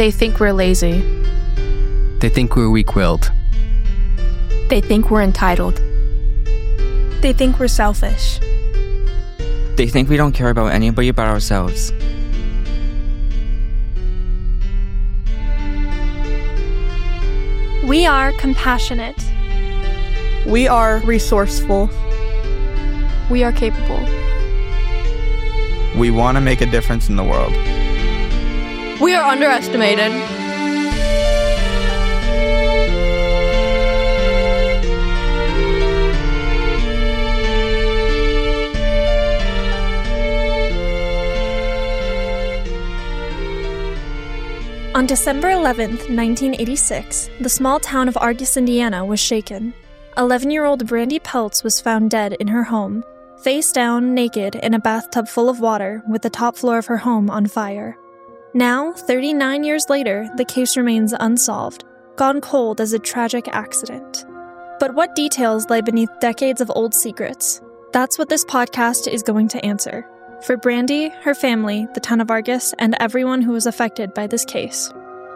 They think we're lazy. They think we're weak-willed. They think we're entitled. They think we're selfish. They think we don't care about anybody but ourselves. We are compassionate. We are resourceful. We are capable. We want to make a difference in the world. We are underestimated. On December 11th, 1986, the small town of Argus, Indiana was shaken. 11-year-old Brandy Peltz was found dead in her home, face down, naked, in a bathtub full of water, with the top floor of her home on fire. Now, 39 years later, the case remains unsolved, gone cold as a tragic accident. But what details lay beneath decades of old secrets? That's what this podcast is going to answer. For Brandy, her family, the town of Argus, and everyone who was affected by this case.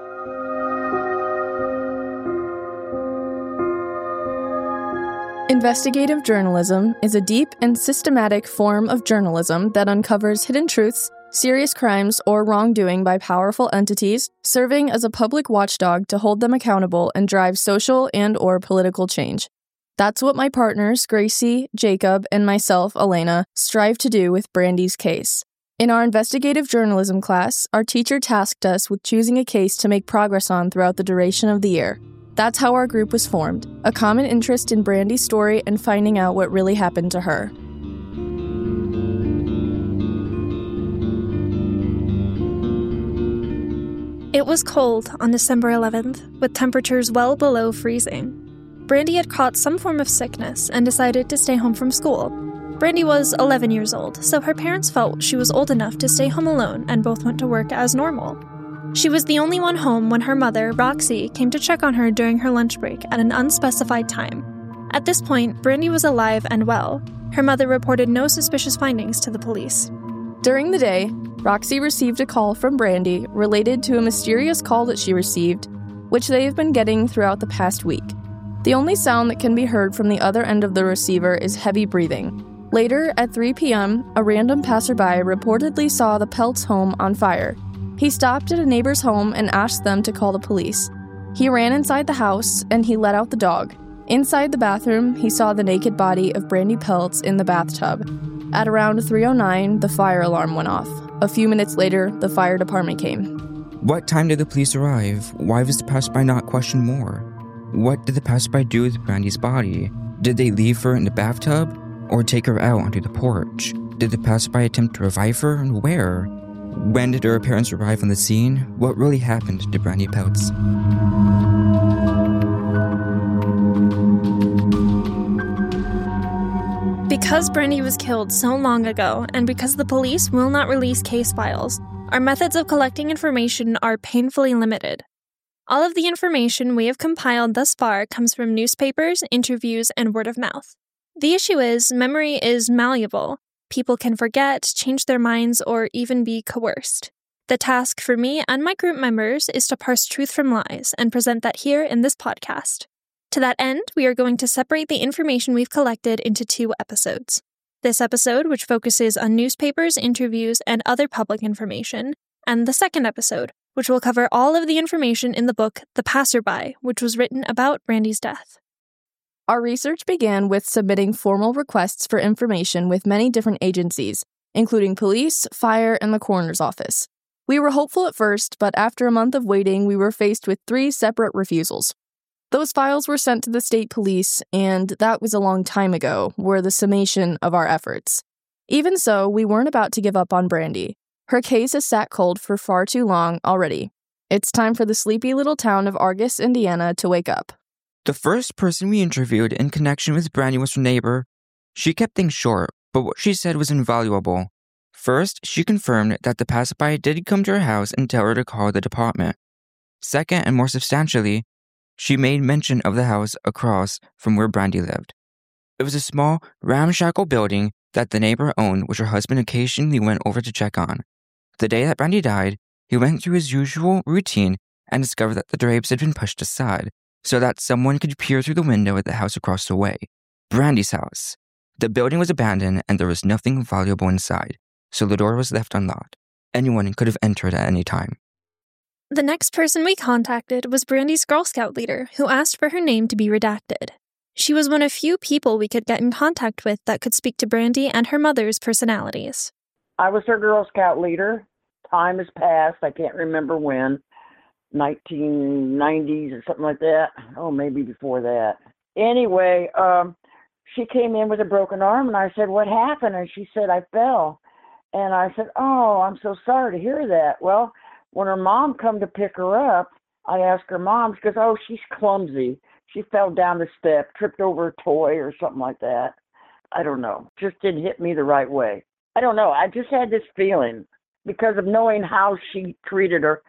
Investigative journalism is a deep and systematic form of journalism that uncovers hidden truths, serious crimes, or wrongdoing by powerful entities, serving as a public watchdog to hold them accountable and drive social and/or political change. That's what my partners, Gracie, Jacob, and myself, Elena, strive to do with Brandy's case. In our investigative journalism class, our teacher tasked us with choosing a case to make progress on throughout the duration of the year. That's how our group was formed, a common interest in Brandy's story and finding out what really happened to her. It was cold on December 11th, with temperatures well below freezing. Brandy had caught some form of sickness and decided to stay home from school. Brandy was 11 years old, so her parents felt she was old enough to stay home alone and both went to work as normal. She was the only one home when her mother, Roxy, came to check on her during her lunch break at an unspecified time. At this point, Brandy was alive and well. Her mother reported no suspicious findings to the police. During the day, Roxy received a call from Brandy related to a mysterious call that she received, which they have been getting throughout the past week. The only sound that can be heard from the other end of the receiver is heavy breathing. Later, at 3 p.m., a random passerby reportedly saw the Peltz home on fire. He stopped at a neighbor's home and asked them to call the police. He ran inside the house, and he let out the dog. Inside the bathroom, he saw the naked body of Brandy Peltz in the bathtub. At around 3:09, the fire alarm went off. A few minutes later, the fire department came. What time did the police arrive? Why was the passerby not questioned more? What did the passerby do with Brandy's body? Did they leave her in the bathtub or take her out onto the porch? Did the passerby attempt to revive her, and where? When did her parents arrive on the scene? What really happened to Brandy Peltz? Because Brandy was killed so long ago, and because the police will not release case files, our methods of collecting information are painfully limited. All of the information we have compiled thus far comes from newspapers, interviews, and word of mouth. The issue is, memory is malleable. People can forget, change their minds, or even be coerced. The task for me and my group members is to parse truth from lies and present that here in this podcast. To that end, we are going to separate the information we've collected into 2 episodes. This episode, which focuses on newspapers, interviews, and other public information, and the second episode, which will cover all of the information in the book The Passerby, which was written about Brandy's death. Our research began with submitting formal requests for information with many different agencies, including police, fire, and the coroner's office. We were hopeful at first, but after a month of waiting, we were faced with 3 separate refusals. Those files were sent to the state police, and that was a long time ago, were the summation of our efforts. Even so, we weren't about to give up on Brandy. Her case has sat cold for far too long already. It's time for the sleepy little town of Argus, Indiana, to wake up. The first person we interviewed in connection with Brandy was her neighbor. She kept things short, but what she said was invaluable. First, she confirmed that the passerby did come to her house and tell her to call the department. Second, and more substantially, she made mention of the house across from where Brandy lived. It was a small, ramshackle building that the neighbor owned, which her husband occasionally went over to check on. The day that Brandy died, He went through his usual routine and discovered that the drapes had been pushed aside so that someone could peer through the window at the house across the way, Brandy's house. The building was abandoned and there was nothing valuable inside, so the door was left unlocked. Anyone could have entered at any time. The next person we contacted was Brandy's Girl Scout leader, who asked for her name to be redacted. She was one of few people we could get in contact with that could speak to Brandy and her mother's personalities. I was her Girl Scout leader. Time has passed. I can't remember when. 1990s or something like that. Oh, maybe before that. Anyway, she came in with a broken arm, and I said, "What happened?" And she said, "I fell." And I said, "Oh, I'm so sorry to hear that." Well, when her mom come to pick her up, I asked her mom, she goes, "Oh, she's clumsy. She fell down the step, tripped over a toy or something like that." I don't know. Just didn't hit me the right way. I don't know. I just had this feeling because of knowing how she treated her,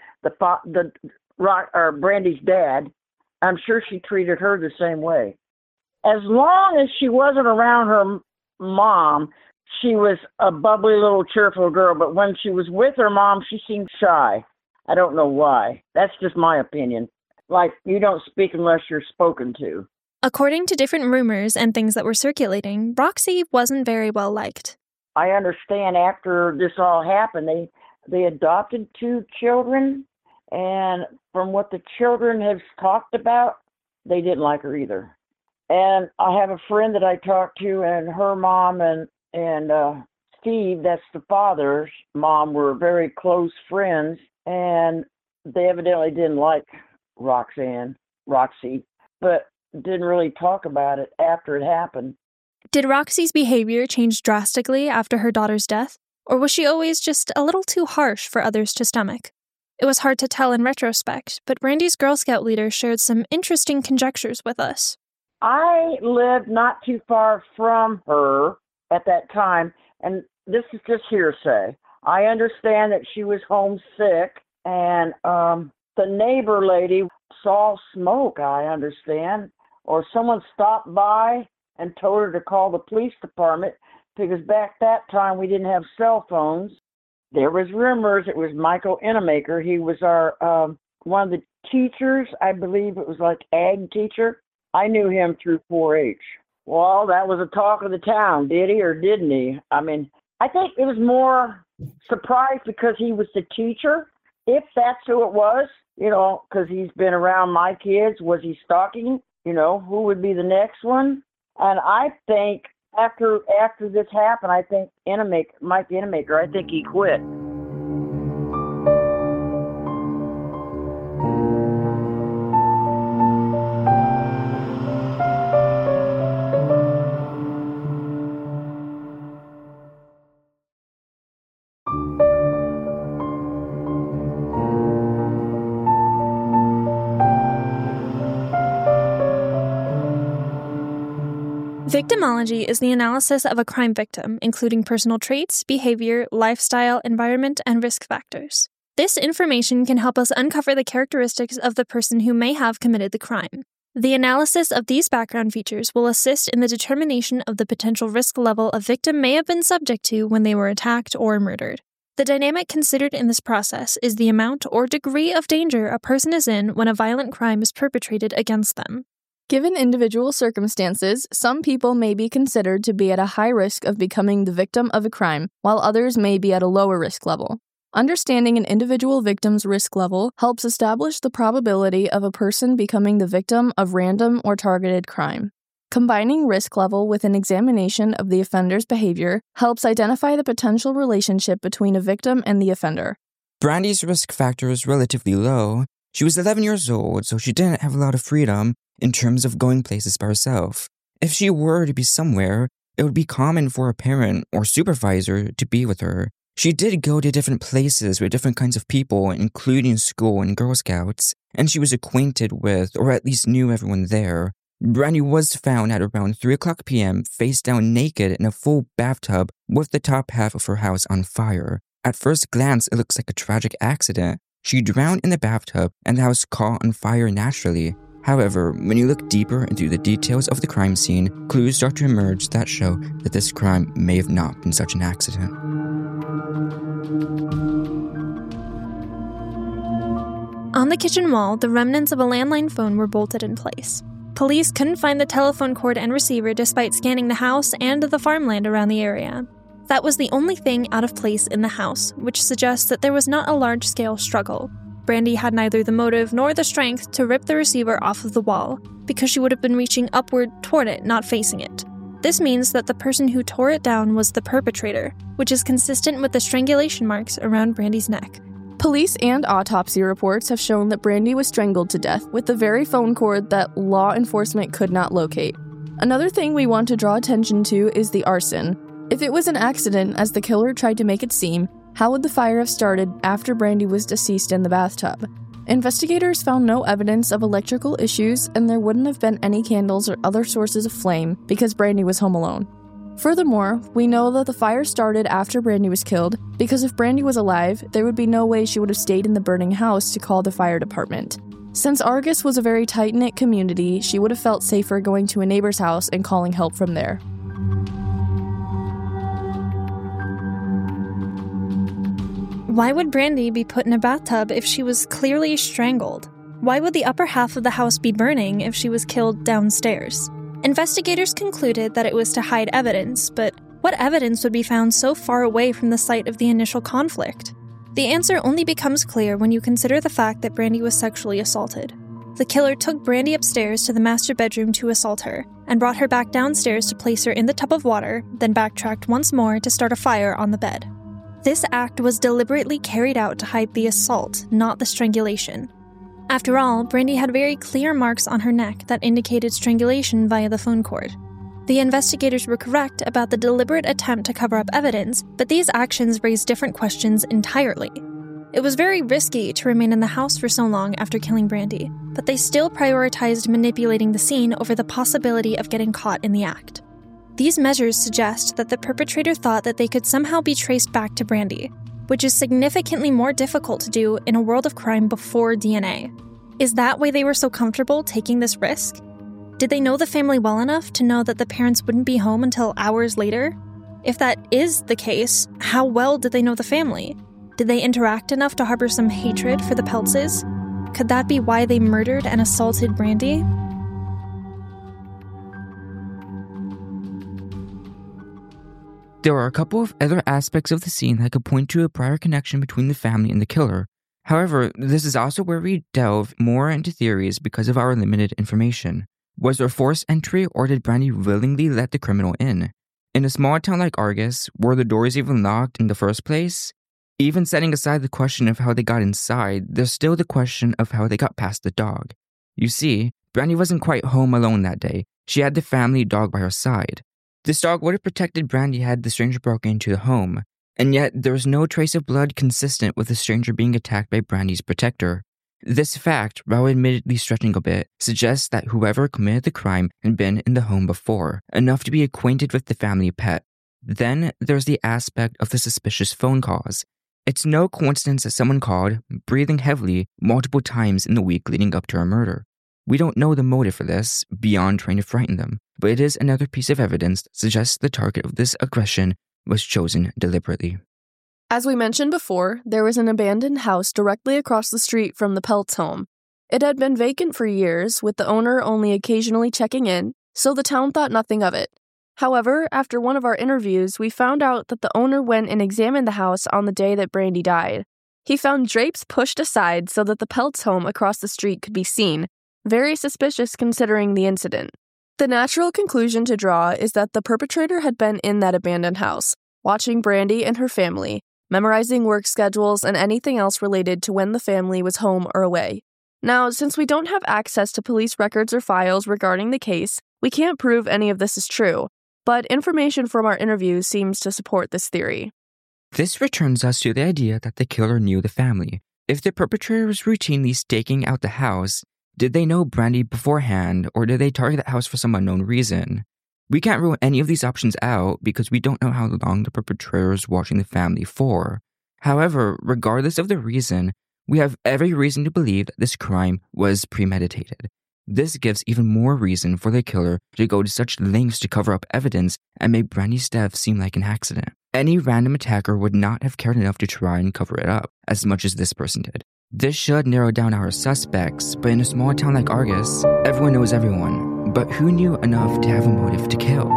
Brandy's dad. I'm sure she treated her the same way. As long as she wasn't around her mom, she was a bubbly little cheerful girl. But when she was with her mom, she seemed shy. I don't know why. That's just my opinion. Like, you don't speak unless you're spoken to. According to different rumors and things that were circulating, Roxy wasn't very well liked. I understand after this all happened, they adopted 2 children, and from what the children have talked about, they didn't like her either. And I have a friend that I talked to, and her mom and Steve, that's the father's mom, were very close friends, and they evidently didn't like Roxy, but didn't really talk about it after it happened. Did Roxy's behavior change drastically after her daughter's death, or was she always just a little too harsh for others to stomach? It was hard to tell in retrospect, but Brandy's Girl Scout leader shared some interesting conjectures with us. I lived not too far from her at that time, and this is just hearsay. I understand that she was homesick, and the neighbor lady saw smoke, I understand, or someone stopped by and told her to call the police department, because back that time we didn't have cell phones. There was rumors it was Michael Enemaker. He was our one of the teachers, I believe it was like ag teacher. I knew him through 4-H. Well, that was the talk of the town, did he or didn't he? I mean, I think it was more surprised because he was the teacher, if that's who it was, because he's been around my kids. Was he stalking? Who would be the next one? And I think after this happened, I think Mike Enemaker, I think he quit. Victimology is the analysis of a crime victim, including personal traits, behavior, lifestyle, environment, and risk factors. This information can help us uncover the characteristics of the person who may have committed the crime. The analysis of these background features will assist in the determination of the potential risk level a victim may have been subject to when they were attacked or murdered. The dynamic considered in this process is the amount or degree of danger a person is in when a violent crime is perpetrated against them. Given individual circumstances, some people may be considered to be at a high risk of becoming the victim of a crime, while others may be at a lower risk level. Understanding an individual victim's risk level helps establish the probability of a person becoming the victim of random or targeted crime. Combining risk level with an examination of the offender's behavior helps identify the potential relationship between a victim and the offender. Brandy's risk factor was relatively low. She was 11 years old, so she didn't have a lot of freedom in terms of going places by herself. If she were to be somewhere, it would be common for a parent or supervisor to be with her. She did go to different places with different kinds of people, including school and Girl Scouts, and she was acquainted with, or at least knew everyone there. Brandy was found at around 3:00 p.m., face down naked in a full bathtub with the top half of her house on fire. At first glance, it looks like a tragic accident. She drowned in the bathtub and the house caught on fire naturally. However, when you look deeper into the details of the crime scene, clues start to emerge that show that this crime may have not been such an accident. On the kitchen wall, the remnants of a landline phone were bolted in place. Police couldn't find the telephone cord and receiver despite scanning the house and the farmland around the area. That was the only thing out of place in the house, which suggests that there was not a large-scale struggle. Brandy had neither the motive nor the strength to rip the receiver off of the wall, because she would have been reaching upward toward it, not facing it. This means that the person who tore it down was the perpetrator, which is consistent with the strangulation marks around Brandy's neck. Police and autopsy reports have shown that Brandy was strangled to death with the very phone cord that law enforcement could not locate. Another thing we want to draw attention to is the arson. If it was an accident, as the killer tried to make it seem, how would the fire have started after Brandy was deceased in the bathtub? Investigators found no evidence of electrical issues, and there wouldn't have been any candles or other sources of flame because Brandy was home alone. Furthermore, we know that the fire started after Brandy was killed, because if Brandy was alive, there would be no way she would have stayed in the burning house to call the fire department. Since Argus was a very tight-knit community, she would have felt safer going to a neighbor's house and calling help from there. Why would Brandy be put in a bathtub if she was clearly strangled? Why would the upper half of the house be burning if she was killed downstairs? Investigators concluded that it was to hide evidence, but what evidence would be found so far away from the site of the initial conflict? The answer only becomes clear when you consider the fact that Brandy was sexually assaulted. The killer took Brandy upstairs to the master bedroom to assault her, and brought her back downstairs to place her in the tub of water, then backtracked once more to start a fire on the bed. This act was deliberately carried out to hide the assault, not the strangulation. After all, Brandy had very clear marks on her neck that indicated strangulation via the phone cord. The investigators were correct about the deliberate attempt to cover up evidence, but these actions raised different questions entirely. It was very risky to remain in the house for so long after killing Brandy, but they still prioritized manipulating the scene over the possibility of getting caught in the act. These measures suggest that the perpetrator thought that they could somehow be traced back to Brandy, which is significantly more difficult to do in a world of crime before DNA. Is that why they were so comfortable taking this risk? Did they know the family well enough to know that the parents wouldn't be home until hours later? If that is the case, how well did they know the family? Did they interact enough to harbor some hatred for the Peltzes? Could that be why they murdered and assaulted Brandy? There are a couple of other aspects of the scene that could point to a prior connection between the family and the killer. However, this is also where we delve more into theories because of our limited information. Was there forced entry, or did Brandy willingly let the criminal in? In a small town like Argus, were the doors even locked in the first place? Even setting aside the question of how they got inside, there's still the question of how they got past the dog. You see, Brandy wasn't quite home alone that day. She had the family dog by her side. This dog would have protected Brandy had the stranger broken into the home, and yet there was no trace of blood consistent with the stranger being attacked by Brandy's protector. This fact, while admittedly stretching a bit, suggests that whoever committed the crime had been in the home before, enough to be acquainted with the family pet. Then there's the aspect of the suspicious phone calls. It's no coincidence that someone called, breathing heavily, multiple times in the week leading up to her murder. We don't know the motive for this, beyond trying to frighten them, but it is another piece of evidence that suggests the target of this aggression was chosen deliberately. As we mentioned before, there was an abandoned house directly across the street from the Peltz home. It had been vacant for years, with the owner only occasionally checking in, so the town thought nothing of it. However, after one of our interviews, we found out that the owner went and examined the house on the day that Brandy died. He found drapes pushed aside so that the Peltz home across the street could be seen, very suspicious considering the incident. The natural conclusion to draw is that the perpetrator had been in that abandoned house, watching Brandy and her family, memorizing work schedules and anything else related to when the family was home or away. Now, since we don't have access to police records or files regarding the case, we can't prove any of this is true, but information from our interviews seems to support this theory. This returns us to the idea that the killer knew the family. If the perpetrator was routinely staking out the house, did they know Brandy beforehand, or did they target the house for some unknown reason? We can't rule any of these options out because we don't know how long the perpetrator was watching the family for. However, regardless of the reason, we have every reason to believe that this crime was premeditated. This gives even more reason for the killer to go to such lengths to cover up evidence and make Brandy's death seem like an accident. Any random attacker would not have cared enough to try and cover it up as much as this person did. This should narrow down our suspects, but in a small town like Argus, everyone knows everyone. But who knew enough to have a motive to kill?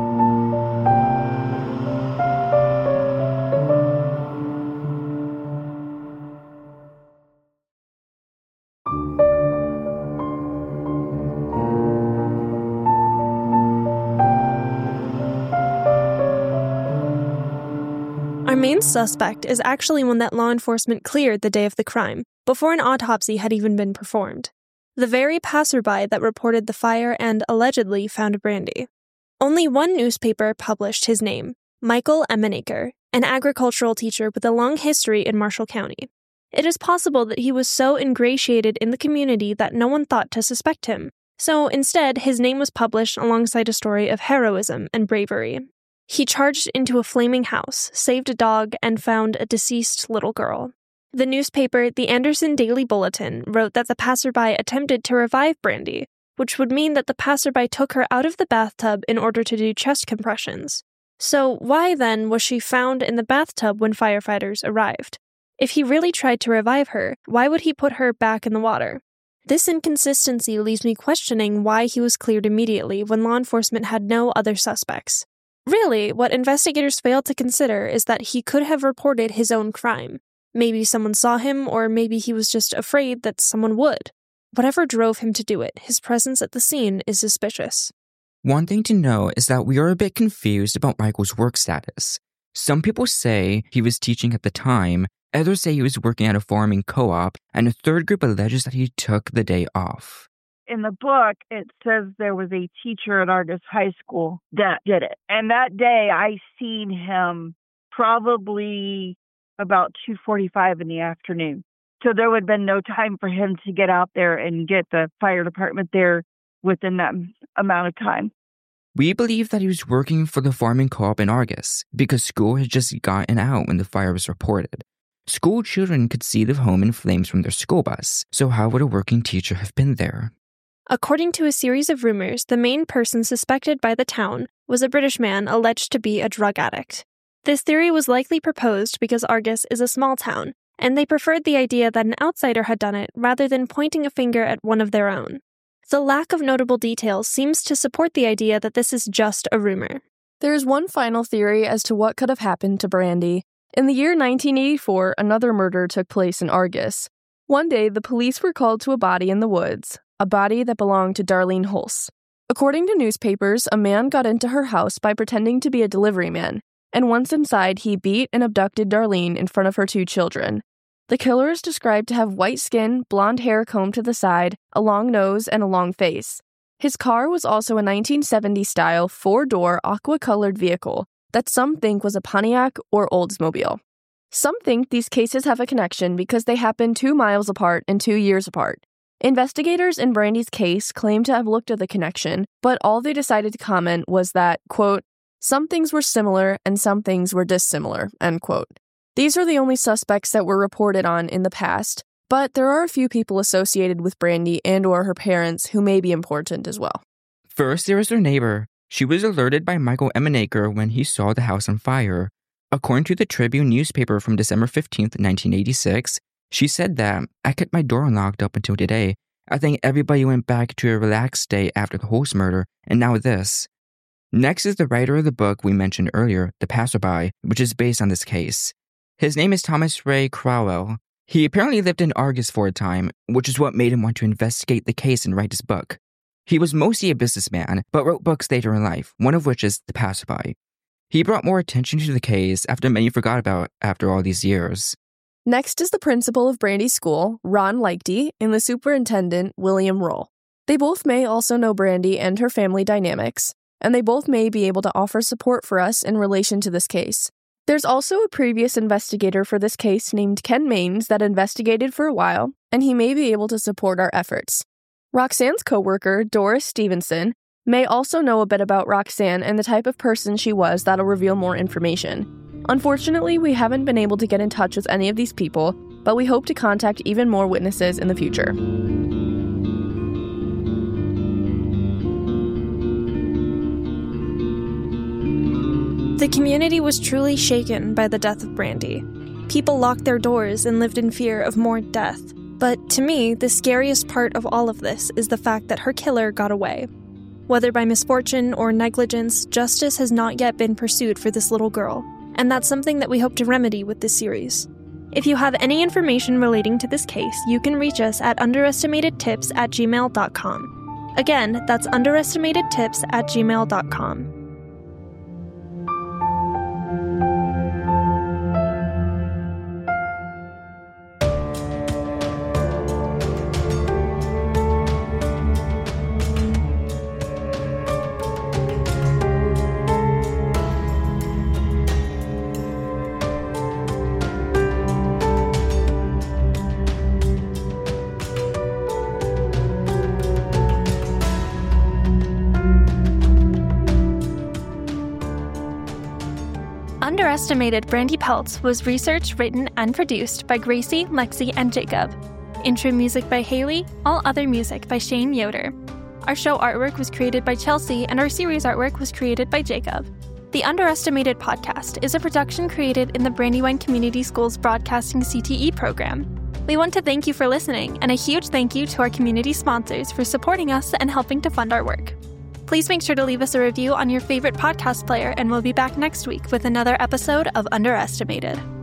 Our main suspect is actually one that law enforcement cleared the day of the crime, before an autopsy had even been performed. The very passerby that reported the fire and allegedly found Brandy. Only one newspaper published his name, Michael Emenaker, an agricultural teacher with a long history in Marshall County. It is possible that he was so ingratiated in the community that no one thought to suspect him. So instead, his name was published alongside a story of heroism and bravery. He charged into a flaming house, saved a dog, and found a deceased little girl. The newspaper, the Anderson Daily Bulletin, wrote that the passerby attempted to revive Brandy, which would mean that the passerby took her out of the bathtub in order to do chest compressions. So why then was she found in the bathtub when firefighters arrived? If he really tried to revive her, why would he put her back in the water? This inconsistency leaves me questioning why he was cleared immediately when law enforcement had no other suspects. Really, what investigators failed to consider is that he could have reported his own crime. Maybe someone saw him, or maybe he was just afraid that someone would. Whatever drove him to do it, his presence at the scene is suspicious. One thing to know is that we are a bit confused about Michael's work status. Some people say he was teaching at the time, others say he was working at a farming co-op, and a third group alleges that he took the day off. In the book, it says there was a teacher at Argus High School that did it. And that day, I seen him probably about 2:45 in the afternoon. So there would have been no time for him to get out there and get the fire department there within that amount of time. We believe that he was working for the farming co-op in Argus because school had just gotten out when the fire was reported. School children could see the home in flames from their school bus, so how would a working teacher have been there? According to a series of rumors, the main person suspected by the town was a British man alleged to be a drug addict. This theory was likely proposed because Argus is a small town, and they preferred the idea that an outsider had done it rather than pointing a finger at one of their own. The lack of notable details seems to support the idea that this is just a rumor. There is one final theory as to what could have happened to Brandy. In the year 1984, another murder took place in Argus. One day, the police were called to a body in the woods, a body that belonged to Darlene Hulse. According to newspapers, a man got into her house by pretending to be a delivery man, and once inside, he beat and abducted Darlene in front of her 2 children. The killer is described to have white skin, blonde hair combed to the side, a long nose, and a long face. His car was also a 1970s-style 4-door aqua-colored vehicle that some think was a Pontiac or Oldsmobile. Some think these cases have a connection because they happened 2 miles apart and 2 years apart. Investigators in Brandy's case claim to have looked at the connection, but all they decided to comment was that, quote, some things were similar and some things were dissimilar, end quote. These are the only suspects that were reported on in the past, but there are a few people associated with Brandy and or her parents who may be important as well. First, there was her neighbor. She was alerted by Michael Emenaker when he saw the house on fire. According to the Tribune newspaper from December 15th, 1986, she said that, I kept my door unlocked up until today. I think everybody went back to a relaxed state after the Hulse murder, and now this. Next is the writer of the book we mentioned earlier, The Passerby, which is based on this case. His name is Thomas Ray Crowell. He apparently lived in Argus for a time, which is what made him want to investigate the case and write his book. He was mostly a businessman, but wrote books later in life, one of which is The Passerby. He brought more attention to the case after many forgot about it after all these years. Next is the principal of Brandy's school, Ron Leichty, and the superintendent, William Roll. They both may also know Brandy and her family dynamics, and they both may be able to offer support for us in relation to this case. There's also a previous investigator for this case named Ken Maines that investigated for a while, and he may be able to support our efforts. Roxanne's coworker, Doris Stevenson, may also know a bit about Roxanne and the type of person she was that'll reveal more information. Unfortunately, we haven't been able to get in touch with any of these people, but we hope to contact even more witnesses in the future. The community was truly shaken by the death of Brandy. People locked their doors and lived in fear of more death. But to me, the scariest part of all of this is the fact that her killer got away. Whether by misfortune or negligence, justice has not yet been pursued for this little girl, and that's something that we hope to remedy with this series. If you have any information relating to this case, you can reach us at underestimatedtips@gmail.com. Again, that's underestimatedtips@gmail.com. Underestimated Brandy Peltz was researched, written, and produced by Gracie, Lexi, and Jacob. Intro music by Haley, all other music by Shane Yoder. Our show artwork was created by Chelsea, and our series artwork was created by Jacob. The Underestimated podcast is a production created in the Brandywine Community Schools Broadcasting CTE program. We want to thank you for listening, and a huge thank you to our community sponsors for supporting us and helping to fund our work. Please make sure to leave us a review on your favorite podcast player, and we'll be back next week with another episode of Underestimated.